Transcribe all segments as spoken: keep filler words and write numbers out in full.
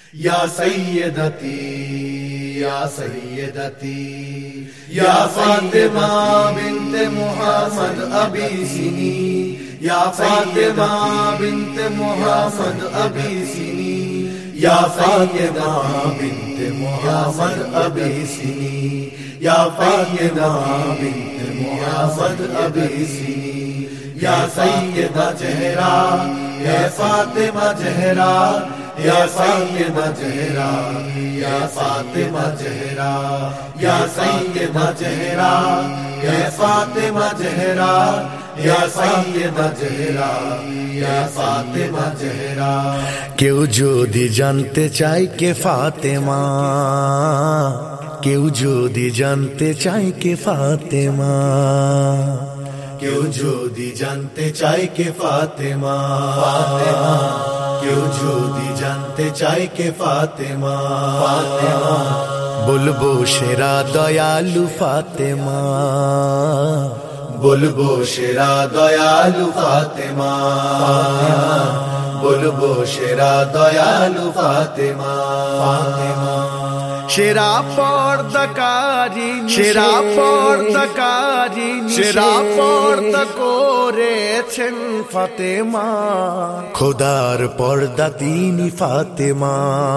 या सय्यदती या सय्यदती या फातिमा बिन्त मुहम्मद अबीसिनी या फातिमा बिन्त मुहम्मद अबीसिनी या फातिमा बिन्त मुहम्मद अबीसिनी या फातिमा बिन्त मुहम्मद अबीसिनी या सय्यदा ज़हरा या फातिमा ज़हरा या सय्यदा ज़हरा या फातिमा ज़हरा या सय्यदा ज़हरा या फातिमा ज़हरा या सय्यदा ज़हरा या फातिमा ज़हरा। কেউ যদি জানতে চায় কে ফাতেমা, কেউ যদি জানতে চায় কে ফাতেমা, কেউ যদি জানতে চায় কে ফাতেমা, ফাতেমা কেউ যদি জানতে চায় কে ফাতেমা, ফাতেমা বলবো সেরা দয়ালু ফাতেমা, বলবো সেরা দয়ালু ফাতেমা, বলবো সেরা দয়ালু ফাতেমা, ফাতেমা সেরা পর্দাকারী, সেরা পর্দাকারী, সেরা পর্দা করেছেন ফাতেমা, খোদার পর্দা তিনি ফাতেমা,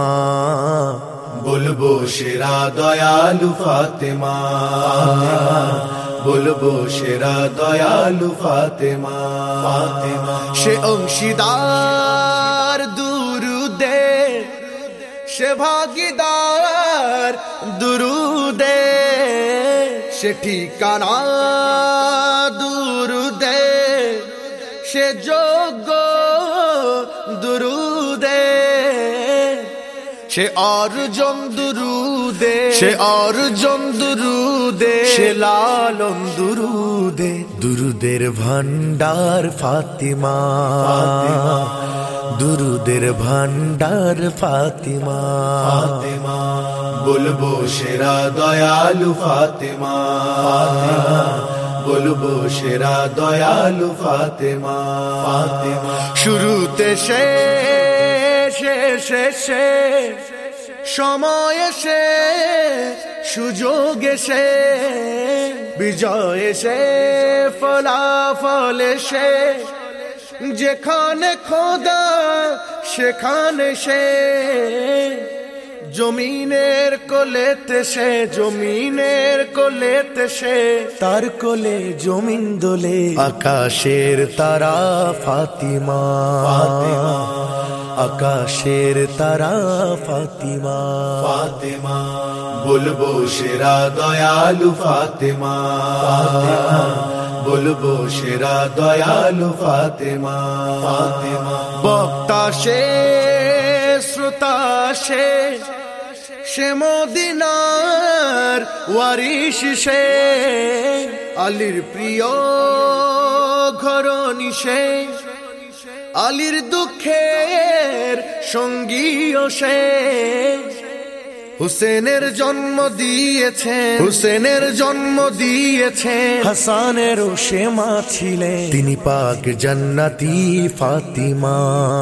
বলবো সেরা দয়ালু ফাতেমা, বলবো সেরা দয়ালু ফাতেমা, ফাতেমা সে অংশীদার দুরুদে, সে ভাগীদার দুরুদে, সে ঠিকানা দুরুদে, সে যোগ্য দুরুদে, সে অর্জন দুরুদে, সে অর্জন দুরুদে, সে লালন দুরুদে, দুরুদের ভান্ডার ফাতিমা, দুরুদের ভান্ডার ফাতিমা, ফাতেমা বলবো সেরা দয়ালু ফাতেমা, ফাতেমা বলবো সেরা দয়ালু ফাতেমা, ফাতেমা শুরুতে সে শেষে সে, সময় সে, সুযোগ সে, বিজয় সে, ফলাফল সে, যেখানে খোদা সেখানে সে, জমিনের কোলেতে সে, জমিনের কোলেতে সে, তার কোলে জমিন দোলে, আকাশের তারা ফাতিমা, ফাতিমা আকাশের তারা ফাতিমা, ফাতেমা বলবো সেরা দয়ালু ফাতেমা, ফাতেমা বলবো সেরা দয়ালু ফাতেমা, ফাতেমা বক্তা সে, শ্রোতা সে, সে মদিনার ওয়ারিশ সে, আলীর প্রিয় ঘরণী সে, আলীর দুঃখের সঙ্গীও সে, হুসেনের জন্ম দিয়েছে, হুসেনের জন্ম দিয়েছে, হাসানেরও সে মা ছিলেন, তিনি পাক জান্নাতি ফাতিমা,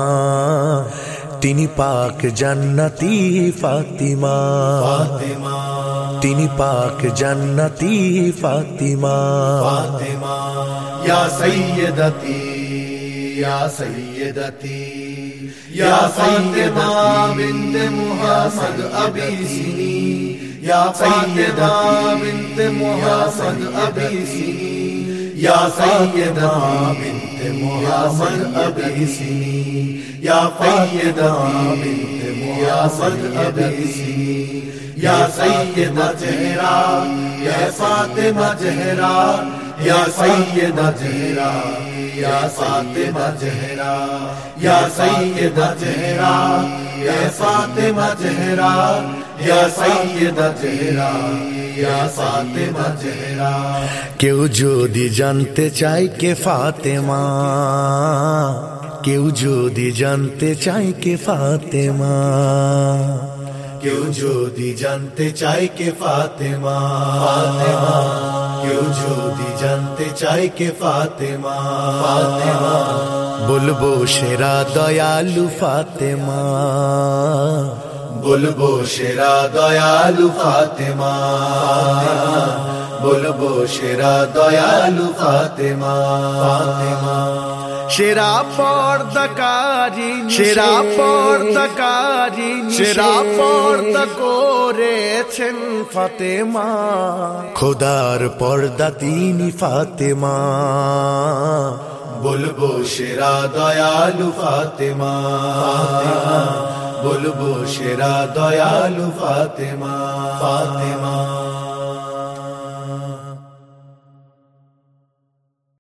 তিনি পাক জান্নাতি ফাতিমা, ফাতেমা তিনি পাক জান্নাতি ফাতিমা, ফাতেমা ইয়া সাইয়্যিদাতি ইয়া সাইয়্যিদাতি ইয়া ফাতিমা বিনত মুহাম্মদ আবিসিনি ইয়া ফাতিমা বিনত মুহাম্মদ আবিসিনি ইয়া সাইয়্যিদা বিনত মুহাম্মদ আবিসিনি ইয়া ফাতিমা বিনত মুহাম্মদ আবিসিনি ইয়া সাইয়্যিদা ज़हरा या फातिमा ज़हरा या सय्यदा ज़हरा या फातिमा ज़हरा या सय्यदा ज़हरा या फातिमा ज़हरा या सय्यदा ज़हरा या फातिमा ज़हरा। কেউ যদি জানতে চায় কে ফাতেমা, কেউ যদি জানতে চায় কে ফাতেমা, কেউ যদি জানতে চায় কে ফাতেমা, ফাতেমা কেউ যদি জানতে চায় কে ফাতেমা, ফাতেমা বলবো সেরা দয়ালু ফাতেমা, বলবো সেরা দয়ালু ফাতেমা, বলবো সেরা দয়ালু ফাতেমা, ফাতেমা সেরা পর্দাকারী, সেরা পর্দাকারী, সেরা পর্দা করেছেন ফাতেমা, খোদার পর্দা তিনি ফাতেমা, বলবো সেরা দয়ালু ফাতেমা, বলবো সেরা দয়ালু ফাতেমা, ফাতেমা